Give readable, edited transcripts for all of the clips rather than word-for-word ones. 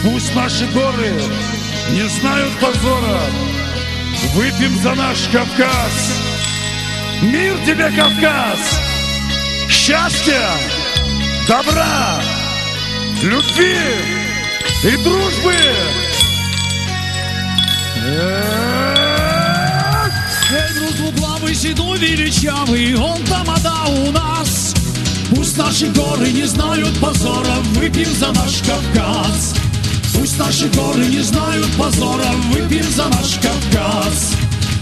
Пусть наши горы не знают позора. Выпьем за наш Кавказ. Мир тебе, Кавказ! Счастья, добра, любви и дружбы! Эльбрус двуглавый, седой, величавый, он тамада у нас. Пусть наши горы не знают позора, выпьем за наш Кавказ. Пусть наши горы не знают позора, выпьем за наш Кавказ.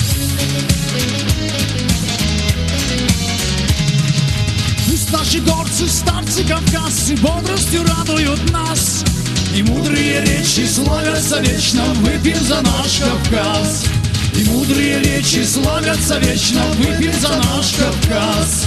Пусть наши горцы, старцы, кавказцы бодростью радуют нас, и мудрые речи славятся вечно, выпьем за наш Кавказ. И мудрые речи славятся вечно, выпьем за наш Кавказ.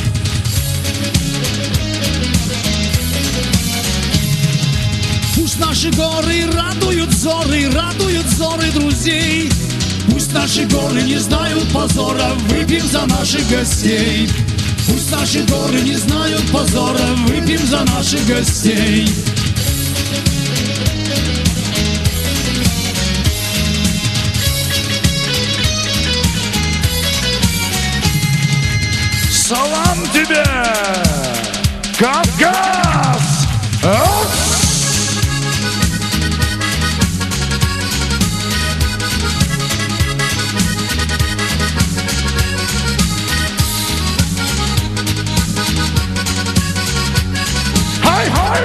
Пусть наши горы радуют зоры друзей. Пусть наши горы не знают позора, выпьем за наших гостей. Пусть наши горы не знают позора, выпьем за наших гостей. Салам тебе, Кавказ! Хай-хай!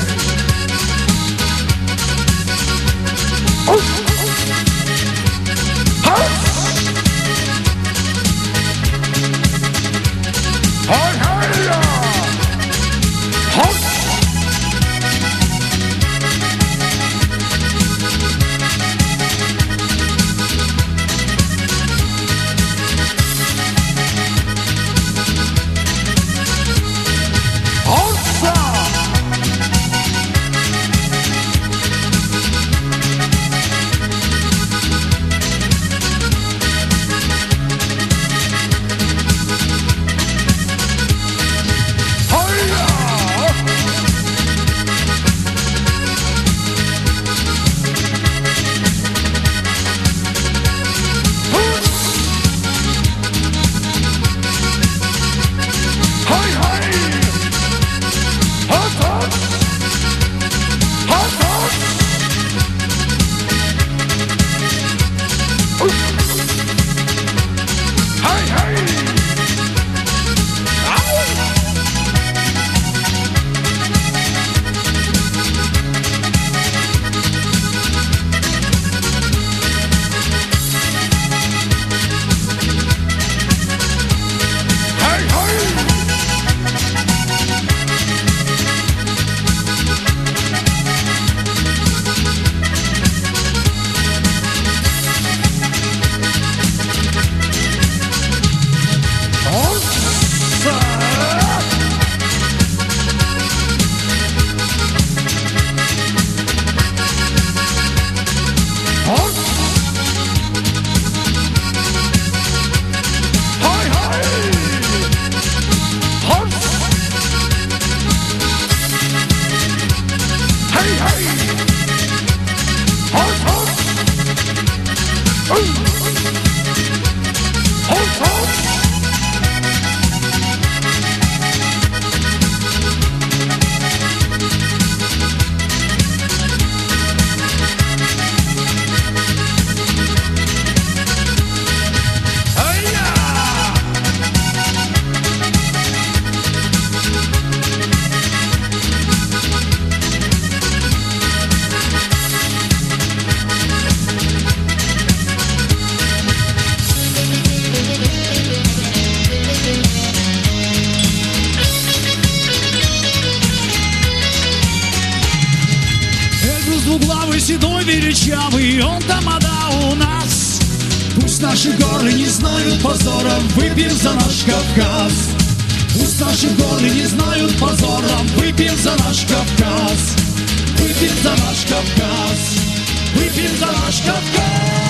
Двуглавый, седой, величавый, он тамада у нас. Пусть наши горы не знают позора, выпьем за наш Кавказ. Пусть наши горы не знают позора, выпьем за наш Кавказ. Выпьем за наш Кавказ. Выпьем за наш Кавказ.